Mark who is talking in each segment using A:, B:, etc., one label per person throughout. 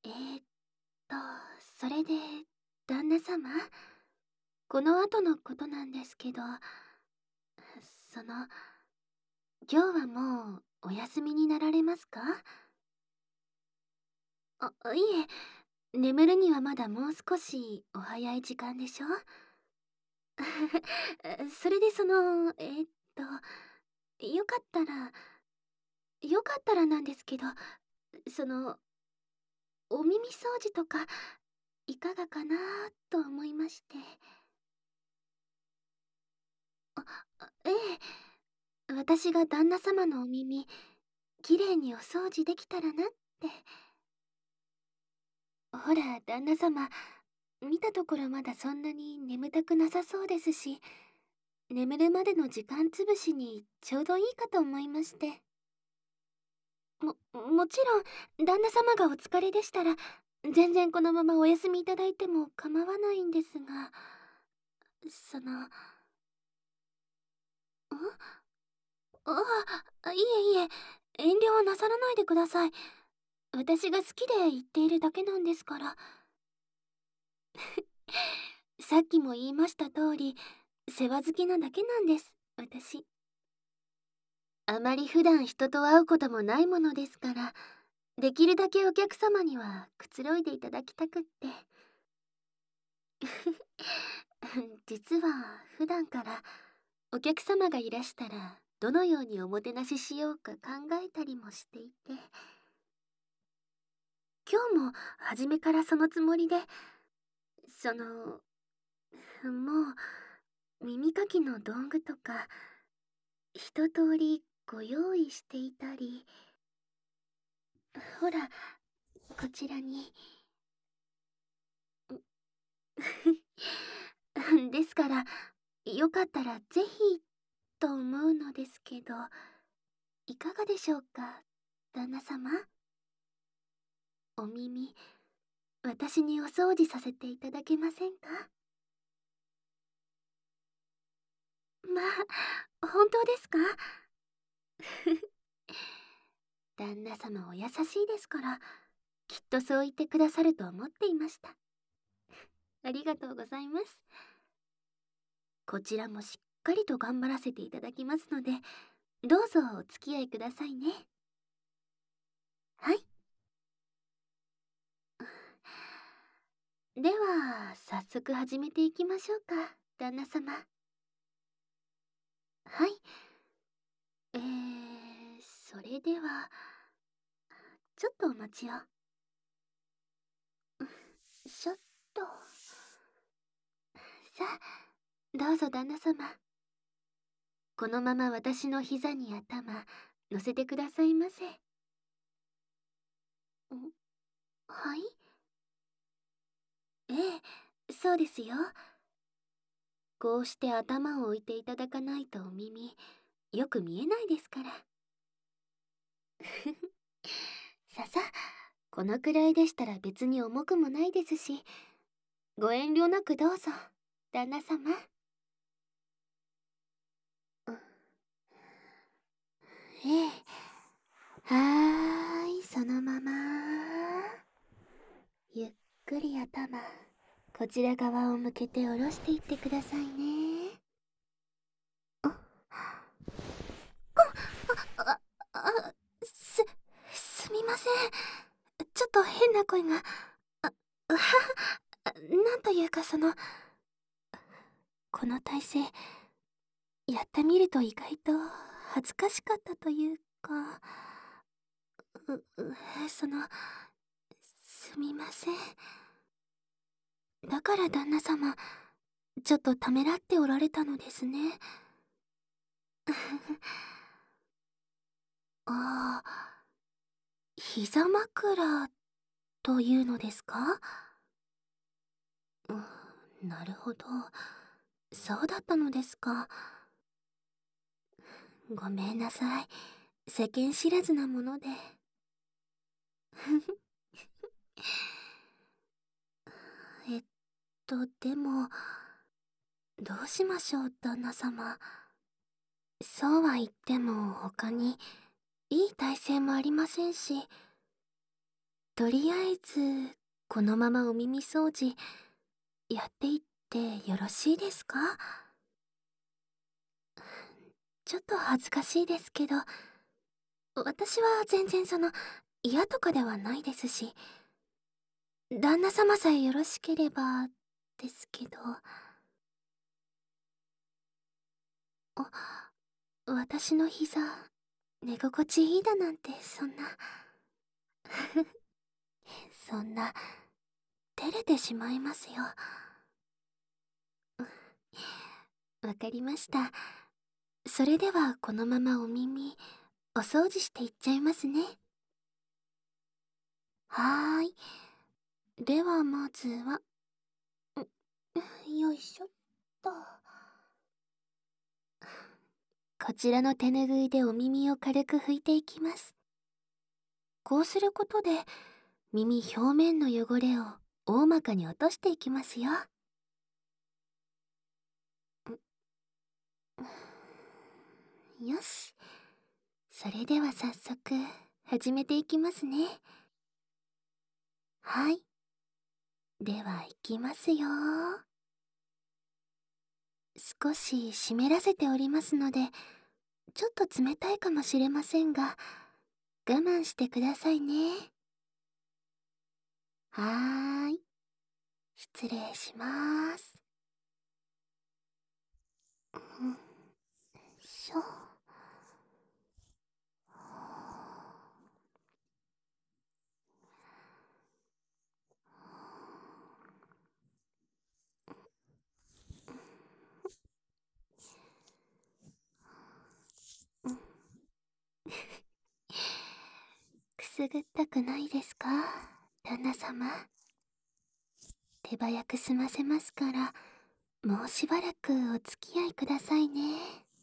A: えーっと、それで、旦那様、この後のことなんですけど、その、今日はもうお休みになられますか？いえ、眠るにはまだもう少しお早い時間でしょ？それでよかったら、よかったらなんですけど、その、お耳掃除とか、いかがかなと思いまして。ええ、私が旦那様のお耳、きれいにお掃除できたらなって。ほら、旦那様、見たところまだそんなに眠たくなさそうですし、眠るまでの時間つぶしにちょうどいいかと思いまして。もちろん、旦那様がお疲れでしたら、全然このままお休みいただいても構わないんですが、その、んいえいえ、遠慮はなさらないでください。私が好きで言っているだけなんですから。さっきも言いました通り、世話好きなだけなんです、私。あまり普段人と会うこともないものですから、できるだけお客様にはくつろいでいただきたくって。実は普段からお客様がいらしたらどのようにおもてなししようか考えたりもしていて、今日も初めからそのつもりで、その、もう耳かきの道具とか一通りご用意していたり、ほら、こちらに。ですから、よかったらぜひと思うのですけど、いかがでしょうか、旦那様。お耳、私にお掃除させていただけませんか？まあ、本当ですか？旦那様お優しいですから、きっとそう言ってくださると思っていました。ありがとうございます。こちらもしっかりと頑張らせていただきますので、どうぞお付き合いくださいね。はい。では、早速始めていきましょうか、旦那様。はい。それでは、ちょっとお待ちを。しょっと。さあ、どうぞ旦那様。このまま私の膝に頭、乗せてくださいませ。はい。ええ、そうですよ。こうして頭を置いていただかないとお耳、よく見えないですから。ささ、このくらいでしたら別に重くもないですし、ご遠慮なくどうぞ、旦那様。ええ、はーい、そのまま。ゆっくり頭、こちら側を向けて下ろしていってくださいね。あ、あ、すみません。ちょっと変な声が。なんというかこの体勢、やってみると意外と恥ずかしかったというか、すみません。だから旦那様、ちょっとためらっておられたのですね。ああ、膝枕というのですか？なるほど。そうだったのですか。ごめんなさい。世間知らずなもので。えっでも、どうしましょう、旦那様。そうは言っても他にいい体勢もありませんし。 とりあえずこのままお耳掃除やっていってよろしいですか？ちょっと恥ずかしいですけど、私は全然嫌とかではないですし、旦那様さえよろしければですけど。私の膝寝心地いいだなんて、そんなそんな照れてしまいますよ。わかりました。それではこのままお耳お掃除していっちゃいますね。はーい。ではまずはよいしょっと。こちらの手ぬぐいでお耳を軽く拭いていきます。こうすることで耳表面の汚れを大まかに落としていきますよ。よし。それでは早速始めていきますね。はい。では行きますよ。少し湿らせておりますので、ちょっと冷たいかもしれませんが、我慢してくださいね。はーい。失礼します。よいしょ。くすぐったくないですか、旦那様。手早く済ませますから、もうしばらくお付き合いくださいね。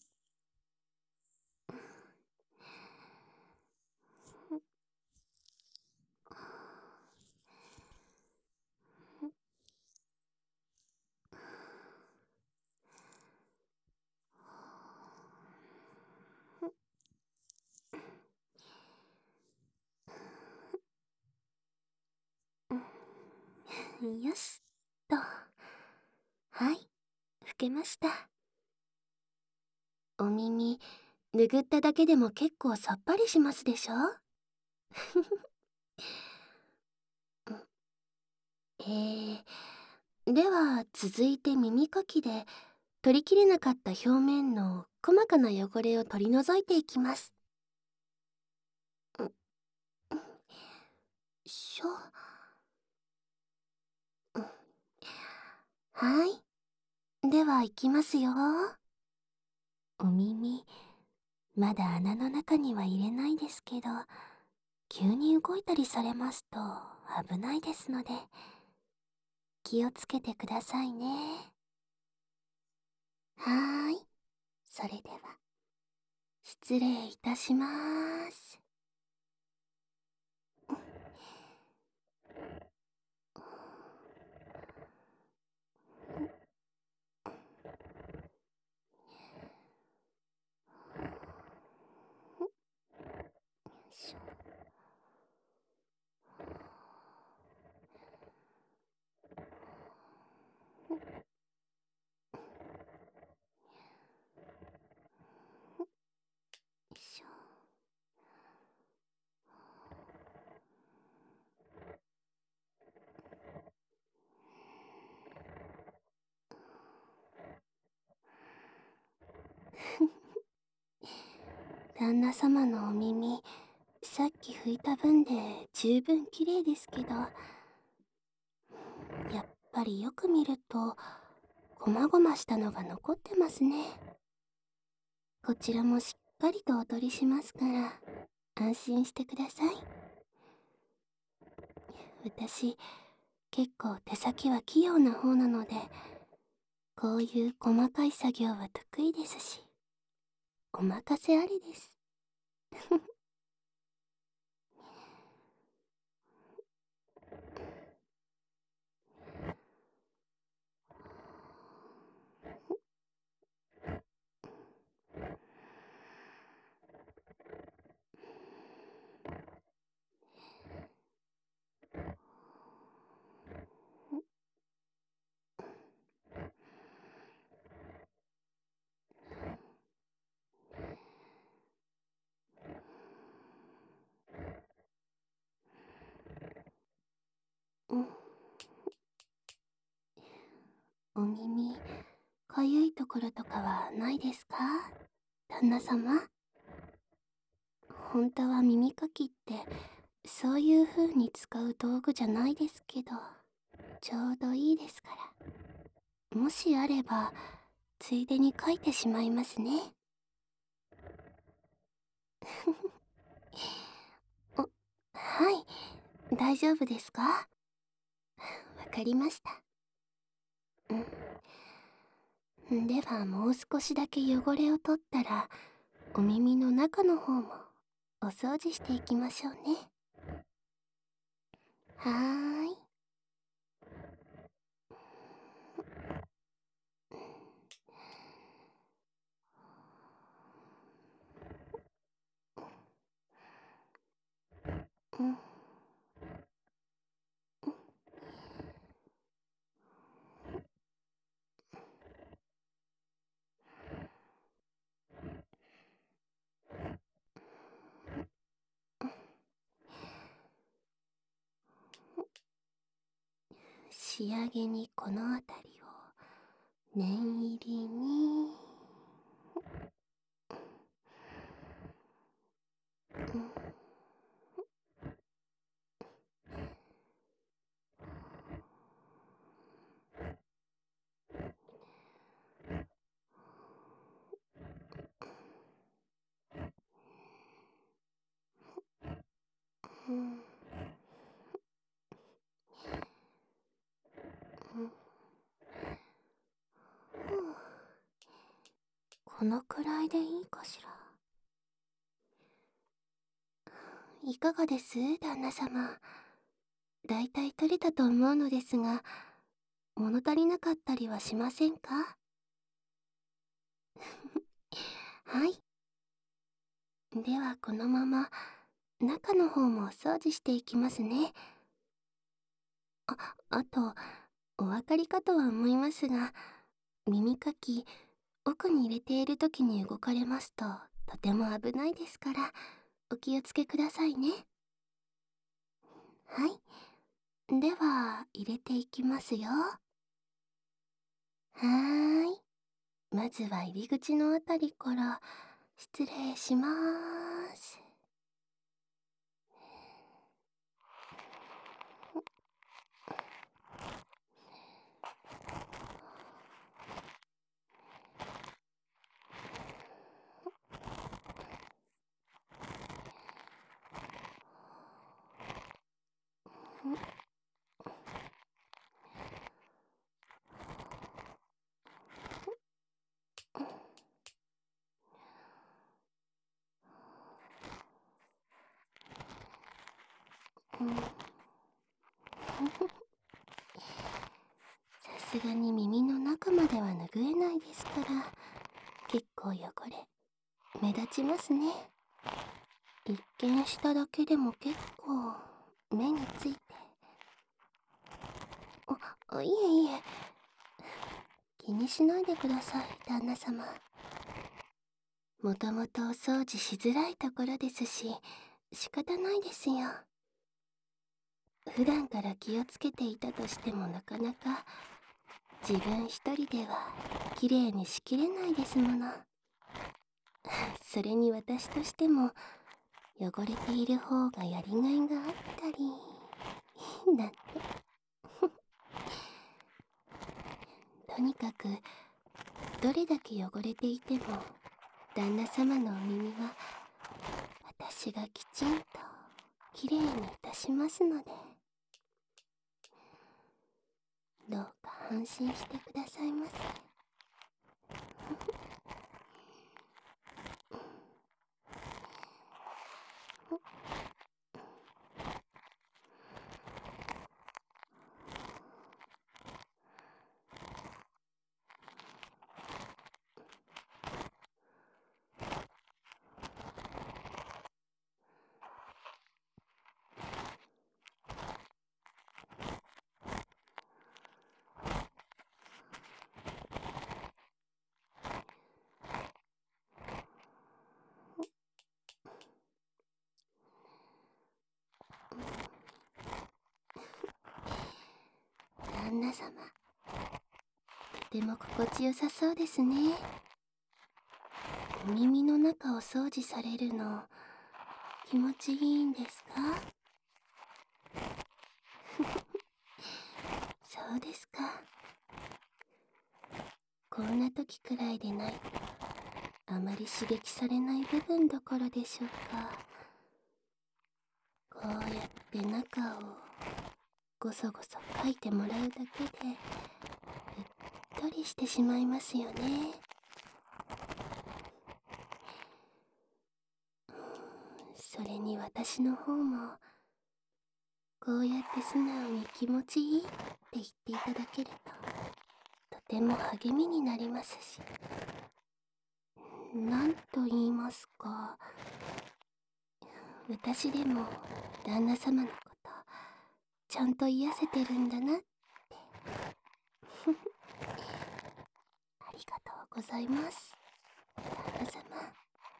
A: よしと。はい、拭けました。お耳拭っただけでも結構さっぱりしますでしょ？では続いて耳かきで取りきれなかった表面の細かな汚れを取り除いていきます。しょ。はい。では行きますよ。お耳、まだ穴の中には入れないですけど、急に動いたりされますと危ないですので、気をつけてくださいね。はーい。それでは、失礼いたします。しょ。しょ。旦那様のお耳、さっき拭いた分で十分綺麗ですけど、やっぱりよく見るとごまごましたのが残ってますね。こちらもしっかりとお取りしますから安心してください。私結構手先は器用な方なので、こういう細かい作業は得意ですし、お任せあれです。 お耳、かゆいところとかはないですか、旦那様。本当は耳かきってそういう風に使う道具じゃないですけど、ちょうどいいですから。もしあればついでに書いてしまいますね。はい、大丈夫ですか？わかりました。ではもう少しだけ汚れを取ったら、お耳の中の方もお掃除していきましょうね。はーい。うん。仕上げにこの辺りを念入りに。うん。うん。このくらいでいいかしら。いかがです、旦那様。だいたい取れたと思うのですが、物足りなかったりはしませんか？はい。ではこのまま中の方もお掃除していきますね。あと、お分かりかとは思いますが、耳かき、奥に入れている時に動かれますと、とても危ないですから、お気をつけくださいね。はい。では、入れていきますよ。はーい。まずは入り口のあたりから、失礼しまーす。さすがに耳の中までは拭えないですから、結構汚れ、目立ちますね。一見しただけでも結構、目について。いえいえ、気にしないでください、旦那様。もともとお掃除しづらいところですし、仕方ないですよ。普段から気をつけていたとしてもなかなか自分一人ではきれいにしきれないですもの。それに私としても汚れている方がやりがいがあったりなんて。とにかくどれだけ汚れていても旦那様のお耳は私がきちんときれいにいたしますので、どうか安心してくださいませ。旦那様、 ても心地よさそうですね。耳の中を掃除されるの気持ちいいんですか？そうですか。こんな時くらいでないとあまり刺激されない部分どころでしょうか。こうやって中をごそごそかいてもらうだけでうっとりしてしまいますよね。それに私の方もこうやって素直に気持ちいいって言っていただけるととても励みになりますし、なんと言いますか、私でも旦那様のことちゃんと癒せてるんだなってありがとうございます、旦那様。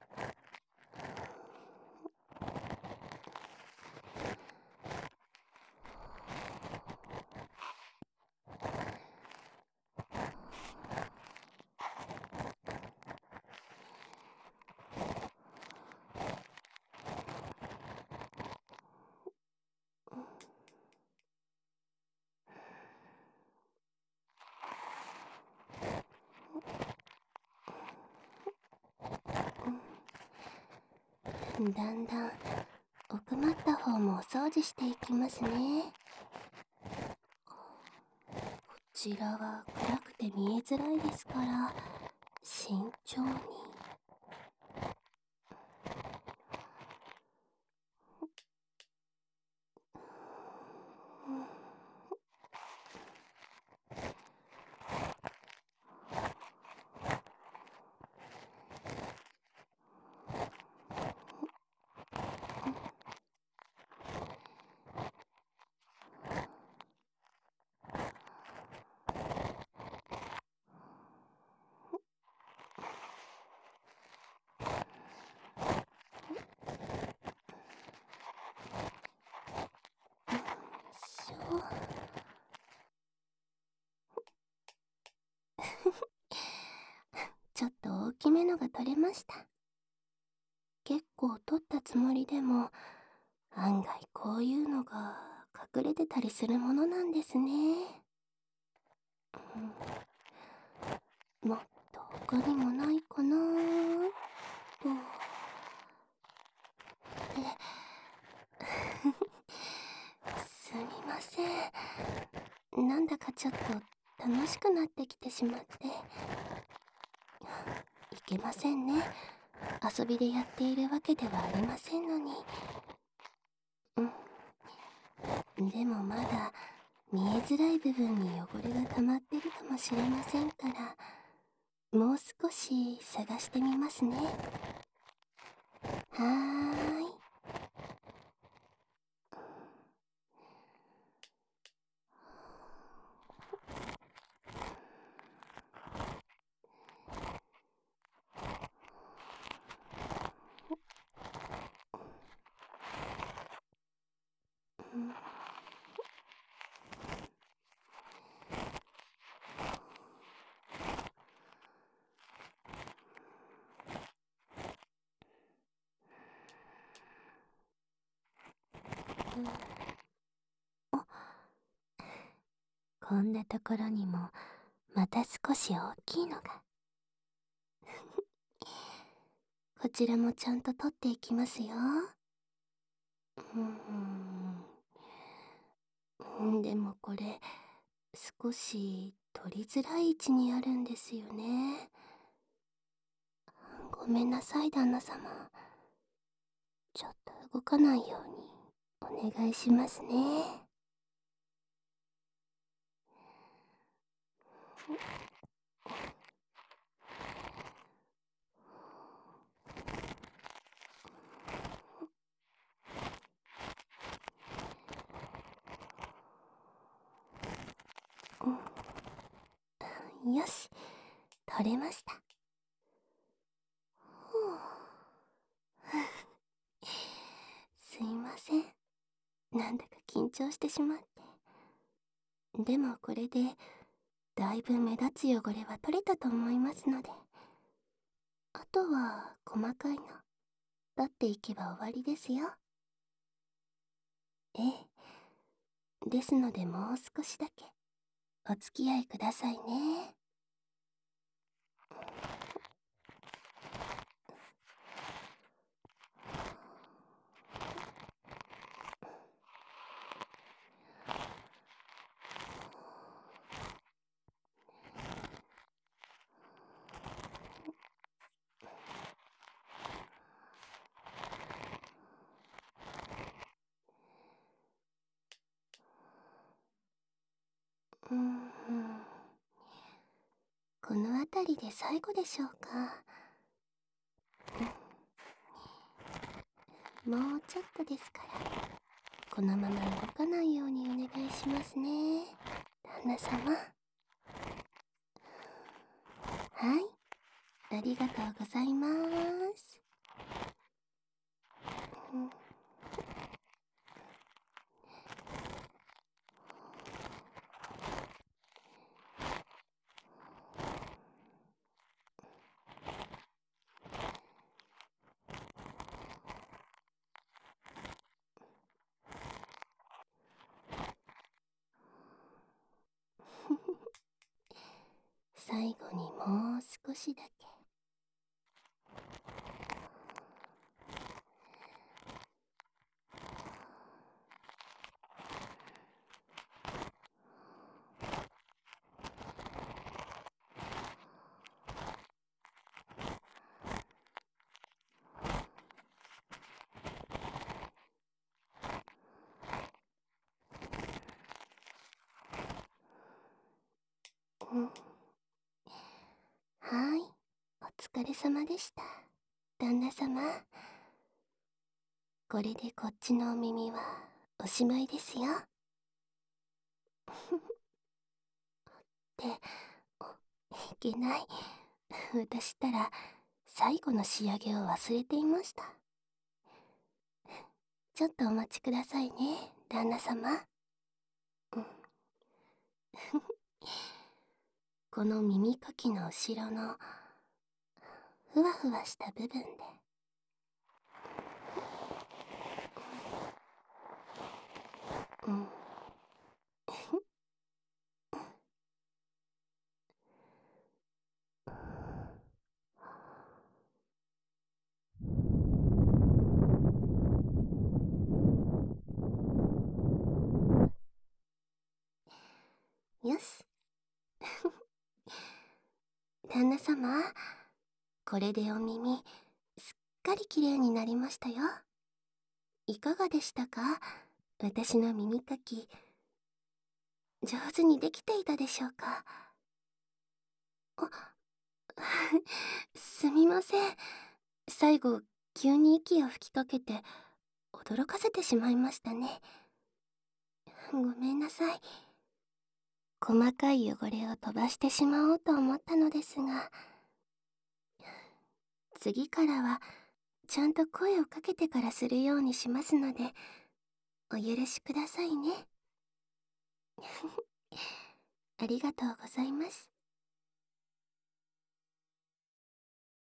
A: だんだん奥まった方もお掃除していきますね。こちらは暗くて見えづらいですから慎重に。そうちょっと大きめのが取れました。結構取ったつもりでも案外こういうのが隠れてたりするものなんですね。もっと他にもないかなーと。すみません。なんだかちょっと楽しくなってきてしまって。いけませんね。遊びでやっているわけではありませんのに。でもまだ見えづらい部分に汚れが溜まってるかもしれませんから、もう少し探してみますね。はーい。こんなところにもまた少し大きいのが。こちらもちゃんと取っていきますよ。でもこれ少し取りづらい位置にあるんですよね。ごめんなさい旦那様。ちょっと動かないようにお願いしますね。よし、取れました。すいません。なんだか緊張してしまって。でもこれでだいぶ目立つ汚れは取れたと思いますので、あとは細かいの取っていけば終わりですよ。ええ、ですのでもう少しだけお付き合いくださいね。うーん、この辺りで最後でしょうか。もうちょっとですから、このまま動かないようにお願いしますね、旦那様。はい、ありがとうございます。うん、最後にもう少しだけ。うん、はい、お疲れ様でした、旦那様。これでこっちのお耳はおしまいですよ。っていけない。私ったら最後の仕上げを忘れていました。ちょっとお待ちくださいね、旦那様。うん、この耳かきの後ろのふわふわした部分で。うん。よし。旦那様、これでお耳すっかりきれいになりましたよ。いかがでしたか？私の耳かき、上手にできていたでしょうか？あ、すみません。最後、急に息を吹きかけて、驚かせてしまいましたね。ごめんなさい。細かい汚れを飛ばしてしまおうと思ったのですが、次からは、ちゃんと声をかけてからするようにしますので、お許しくださいね。ありがとうございます。